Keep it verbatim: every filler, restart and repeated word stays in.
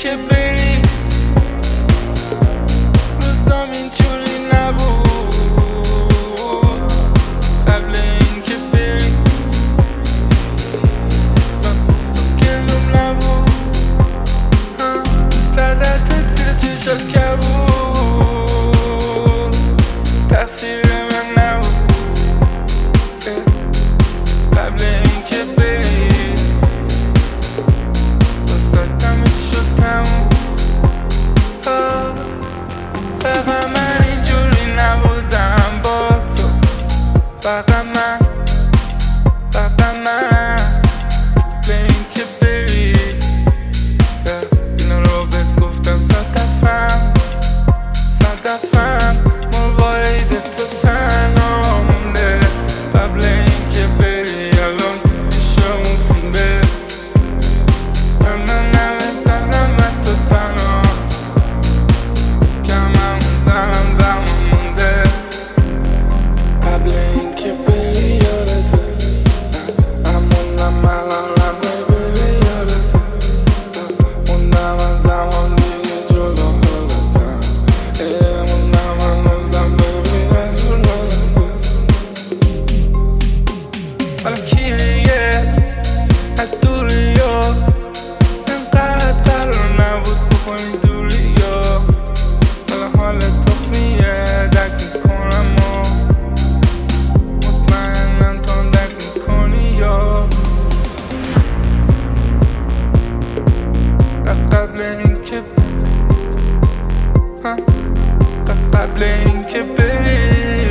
اینکه بری روزام اینجوری نبود، قبل اینکه بری گلوم نبود، زدت زیر چشات کبود، تقصیر من نبود. قبل اینکه بری واسه شد تموم. فقط من اینجوری نبودم با تو، فقط من فقط من به اینکه بری اینو رو بهت گفتم صد دفعه صد دفعه موارد تو تنها مونده. قبل اینکه بری الان پیشمون خونده، من نمیزنم من تو تنها کمم دارم زمان مونده. قبل اینکه بری یادته همونم الان قبل بری یادته موندم از زمان دیگه جلو خودتم موندم هنوزم ببینم جلو حالا کی دیگه از دوری ها انقدر قرار نبود بکنی دوری ها. حالا حال تخمیه درک میکنم و مطمئنم تو درک میکنی یا قبل اینکه قبل اینکه بری